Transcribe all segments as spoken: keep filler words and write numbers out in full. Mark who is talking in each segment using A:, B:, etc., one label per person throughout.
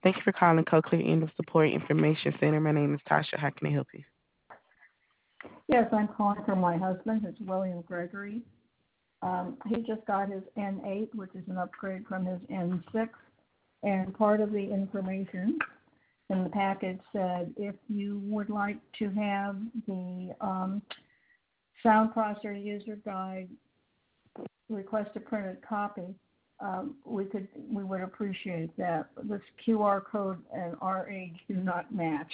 A: Thank you for calling Cochlear End of Support Information Center. My name is Tasha. How can I help you?
B: Yes, I'm calling for my husband. It's William Gregory. Um, he just got his N eight, which is an upgrade from his N six, and part of the information in the package said if you would like to have the um, sound processor user guide, request a printed copy. Um, we could, we would appreciate that. This Q R code and our age do not match.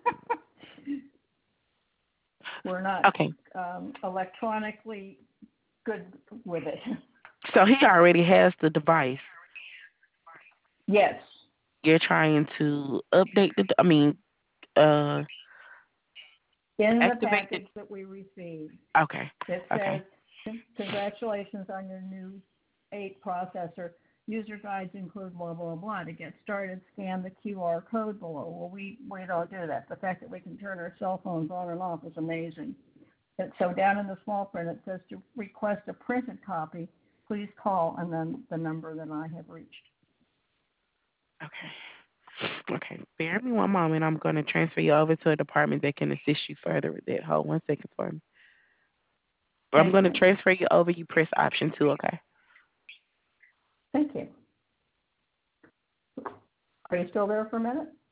B: We're not
A: Okay.
B: um, electronically good with it.
A: So he already has the device.
B: Yes.
A: You're trying to update the, I mean, uh,
B: In the
A: activate the.
B: package that we received,
A: Okay.
B: it
A: Okay.
B: says, congratulations on your new eight processor. User guides include blah, blah, blah. To get started, scan the Q R code below. Well, we, we don't do that. The fact that we can turn our cell phones on and off is amazing. And so down in the small print, it says to request a printed copy, please call, and then the number that I have reached.
A: Okay. Okay. Bear me one moment. I'm going to transfer you over to a department that can assist you further with that. Hold one second for me. I'm
B: Thank
A: going to
B: you.
A: transfer you over. You press option two, okay?
B: Thank you. Are you still there for a minute?